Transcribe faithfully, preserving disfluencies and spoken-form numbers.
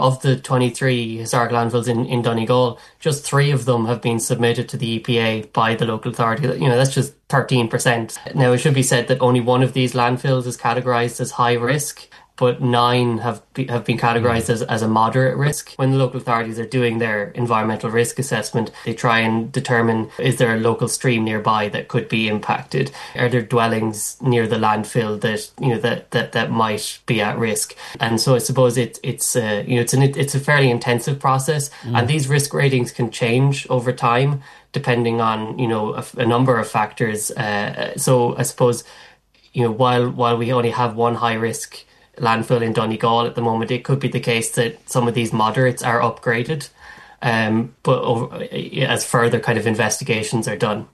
Of the twenty-three historic landfills in, in Donegal, just three of them have been submitted to the E P A by the local authority. You know, that's just thirteen percent. Now, it should be said that only one of these landfills is categorised as high risk, but nine have be, have been categorised as, as a moderate risk. When the local authorities are doing their environmental risk assessment, they try and determine, is there a local stream nearby that could be impacted? Are there dwellings near the landfill that you know that that, that might be at risk? And so I suppose it, it's uh, you know it's an it's a fairly intensive process, mm. and these risk ratings can change over time depending on you know a, a number of factors. Uh, so I suppose you know while while we only have one high risk landfill in Donegal at the moment, it could be the case that some of these moderates are upgraded, um, but over, as further kind of investigations are done.